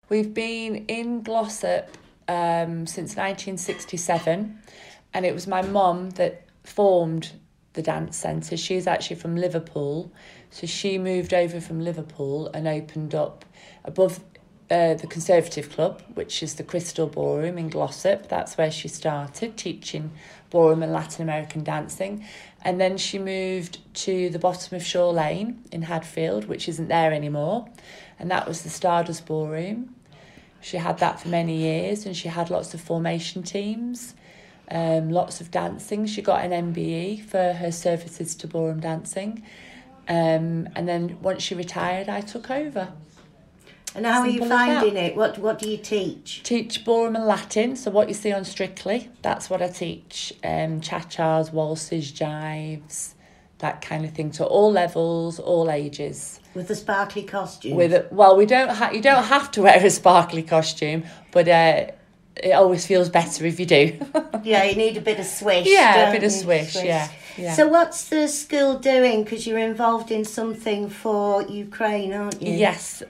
We've been in Glossop since 1967, and it was my mum that formed the dance centre. She's actually from Liverpool, so she moved over from Liverpool and opened up above the Conservative Club, which is the Crystal Ballroom in Glossop. That's where she started teaching ballroom and Latin American dancing. And then she moved to the bottom of Shore Lane in Hadfield, which isn't there anymore. And that was the Stardust Ballroom. She had that for many years, and she had lots of formation teams, lots of dancing. She got an MBE for her services to ballroom dancing. And then once she retired, I took over. And how are you finding it? What do you teach? Teach ballroom and Latin, so what you see on Strictly, that's what I teach. Cha-chas, waltzes, jives, that kind of thing, to all levels, all ages. With the sparkly costume? You don't have to wear a sparkly costume, but it always feels better if you do. Yeah, you need a bit of swish. Yeah, a bit of swish, yeah. So what's the school doing? Because you're involved in something for Ukraine, aren't you? Yes.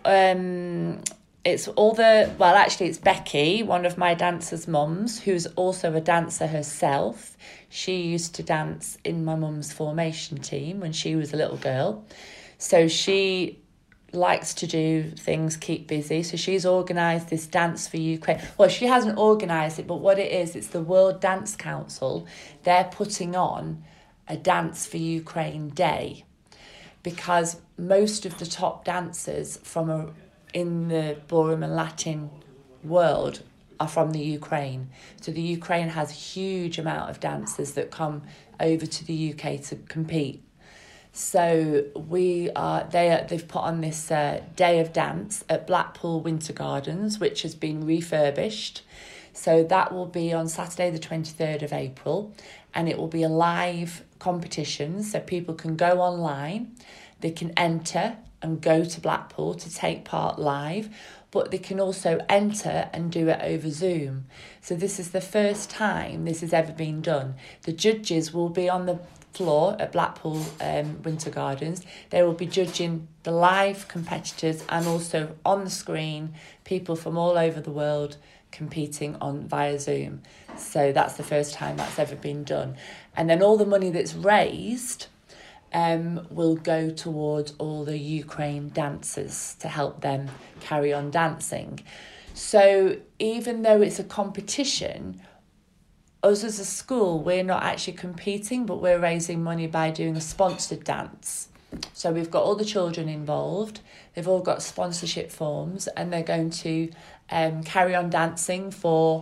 It's it's Becky, one of my dancers' mums, who's also a dancer herself. She used to dance in my mum's formation team when she was a little girl. So she likes to do things, keep busy. So she's organised this Dance for Ukraine. Well, she hasn't organised it, but what it is, it's the World Dance Council. They're putting on a Dance for Ukraine Day, because most of the top dancers in the ballroom and Latin world are from the Ukraine. So the Ukraine has a huge amount of dancers that come over to the UK to compete. So they've put on this day of dance at Blackpool Winter Gardens, which has been refurbished. So that will be on Saturday the 23rd of April, and it will be a live competition, so people can go online, they can enter and go to Blackpool to take part live, but they can also enter and do it over Zoom. So this is the first time this has ever been done. The judges will be on the floor at Blackpool Winter Gardens. They will be judging the live competitors, and also on the screen people from all over the world competing via Zoom. So that's the first time that's ever been done. And then all the money that's raised will go towards all the Ukraine dancers to help them carry on dancing. So even though it's a competition, us as a school, we're not actually competing, but we're raising money by doing a sponsored dance. So we've got all the children involved. They've all got sponsorship forms, and they're going to carry on dancing for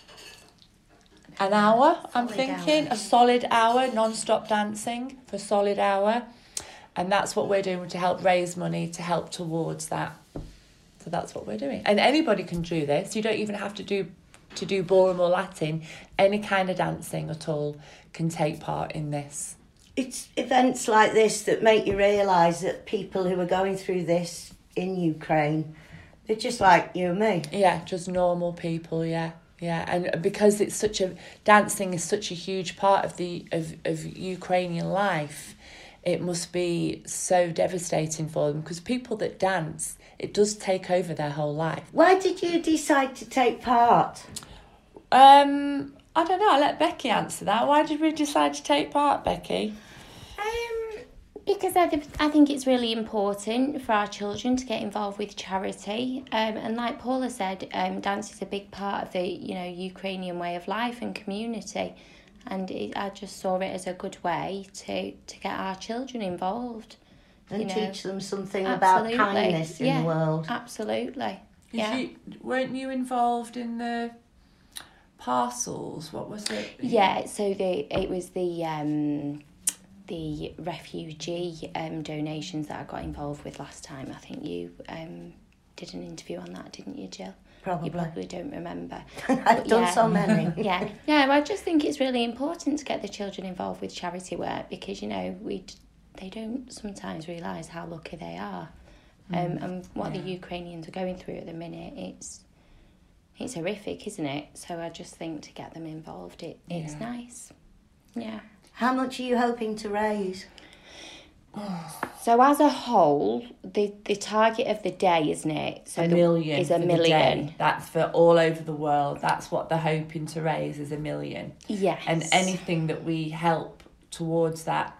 an hour, a solid hour, non-stop dancing for a solid hour. And that's what we're doing to help raise money to help towards that. So that's what we're doing. And anybody can do this. You don't even have to do ballroom or Latin. Any kind of dancing at all can take part in this. It's events like this that make you realise that people who are going through this in Ukraine, they're just like you and me. Yeah, just normal people, yeah. Yeah, and because dancing is such a huge part of of Ukrainian life, it must be so devastating for them, because people that dance, it does take over their whole life. Why did you decide to take part? I don't know, I'll let Becky answer that. Why did we decide to take part, Becky? Because I think it's really important for our children to get involved with charity. And like Paula said, dance is a big part of the Ukrainian way of life and community. And I just saw it as a good way to get our children involved. And teach them something about kindness in the world. Absolutely. Weren't you involved in the parcels? What was it? Yeah, so it was the refugee donations that I got involved with last time. I think you did an interview on that, didn't you, Jill? Probably. You probably don't remember. I've done so many. Yeah, I just think it's really important to get the children involved with charity work, because they don't sometimes realise how lucky they are, and what the Ukrainians are going through at the minute. It's horrific, isn't it? So I just think to get them involved, it's nice. Yeah. How much are you hoping to raise? So as a whole, the target of the day, isn't it? So a million is a for the million. day. That's for all over the world. That's what they're hoping to raise, is 1 million. Yes. And anything that we help towards that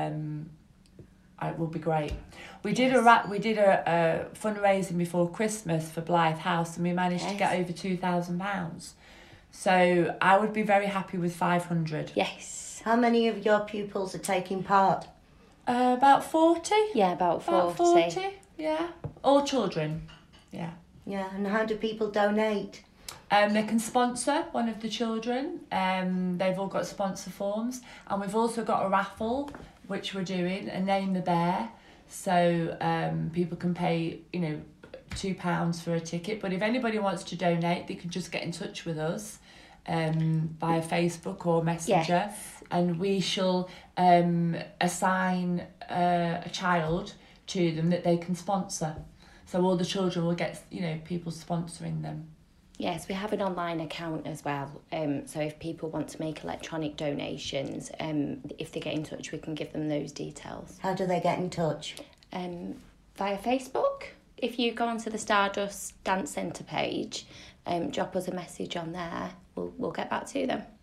it will be great. We did a fundraising before Christmas for Blythe House, and we managed to get over £2,000. So I would be very happy with 500. Yes. How many of your pupils are taking part? About 40. Yeah, about 40. About 40. Yeah. All children. Yeah. Yeah, and how do people donate? They can sponsor one of the children. They've all got sponsor forms, and we've also got a raffle which we're doing, a Name the Bear. So people can pay, £2 for a ticket. But if anybody wants to donate, they can just get in touch with us via Facebook or Messenger, Yes. and we shall assign a child to them that they can sponsor. So all the children will get, people sponsoring them. Yes, we have an online account as well. So if people want to make electronic donations, if they get in touch, we can give them those details. How do they get in touch? Via Facebook. If you go onto the Stardust Dance Centre page, drop us a message on there. We'll get back to them.